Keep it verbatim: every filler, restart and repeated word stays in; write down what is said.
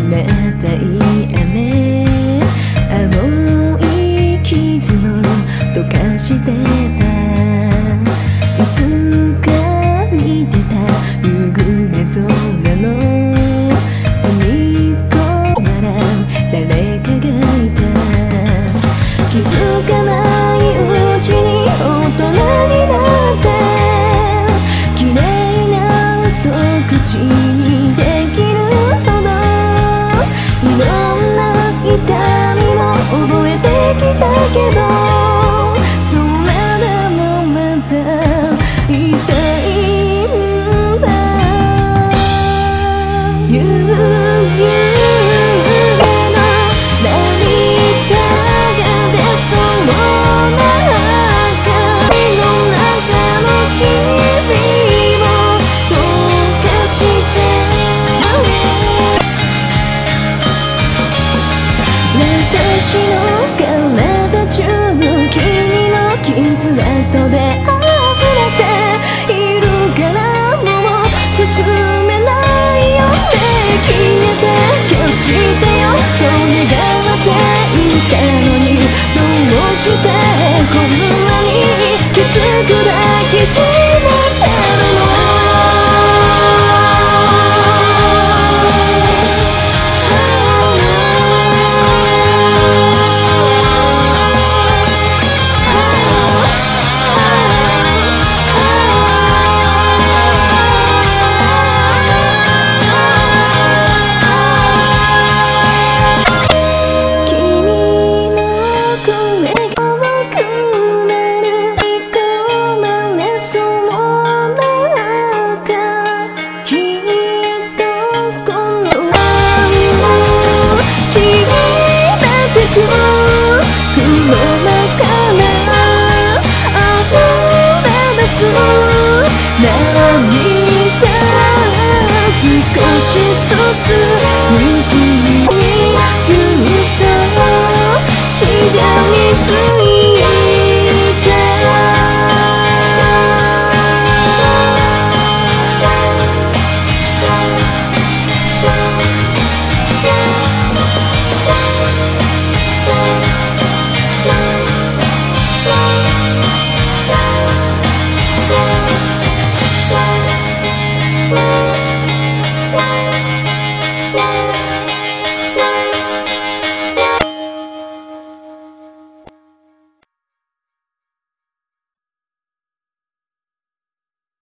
冷たい雨、青い傷を溶かしてた。いつか見てた夕暮れ空の隅っこなら誰かがいた。気づかないうちに大人になって、綺麗な嘘口にできるほどいろんな痛みも覚えてきたけど、それでもまた痛いんだ。夕暮れの涙が出そうな中、の中の君を溶かして私の体中君の傷跡で溢れているから、もう進めないよね。消えて消してよ、そう願っていたのに、どうしてこんなにきつく抱きしめてるの。雲の中から溢れ出す涙